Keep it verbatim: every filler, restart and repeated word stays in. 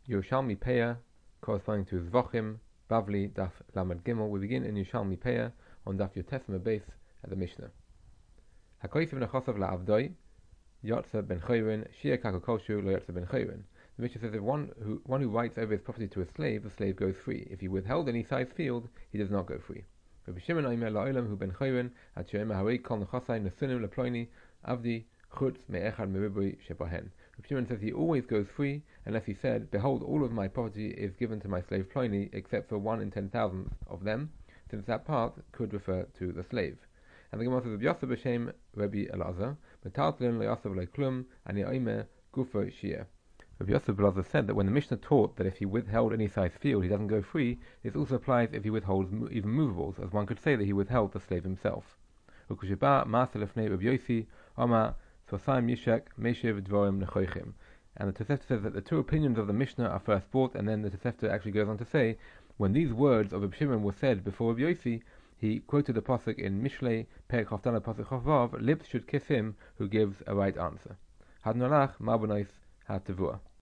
Yerushalmi Peah, corresponding to Zvachim, Bavli, Daf Lamed Gimel. We begin in Yerushalmi Peah on Daf Yotef base at the Mishnah. Hakoysiv nechosav la'avdoi, Yotze ben Chayrin, Shia kakokoshu lo Yotze ben Chayrin. The Mishnah says if one who one who writes over his property to a slave, the slave goes free. If he withheld any size field, he does not go free. Rabbi Shimon Aimer la'olam hu ben Chayrin, at she'ema harei kol nechosai nesunim leploini, avdi chutz me'echad meribui shebahen. Rabbi Shimon says he always goes free unless he said, behold, all of my property is given to my slave Pliny, except for one in ten thousand of them, since that part could refer to the slave. And the Gemara says, Yosef b'shem Rabbi Elazar, metaltlin le'Yosef le'klum, ani oimer gufa shia. Rabbi Yosef Elazar said that when the Mishnah taught that if he withheld any size field, he doesn't go free, this also applies if he withholds even movables, as one could say that he withheld the slave himself. And the Tosefta says that the two opinions of the Mishnah are first brought, and then the Tosefta actually goes on to say, when these words of Rabbi Shimon were said before Rabbi Yossi, he quoted the pasuk in Mishlei, Perek Chaftana pasuk Chavav, lips should kiss him who gives a right answer. Had nolach ma'abonais ha'tevua.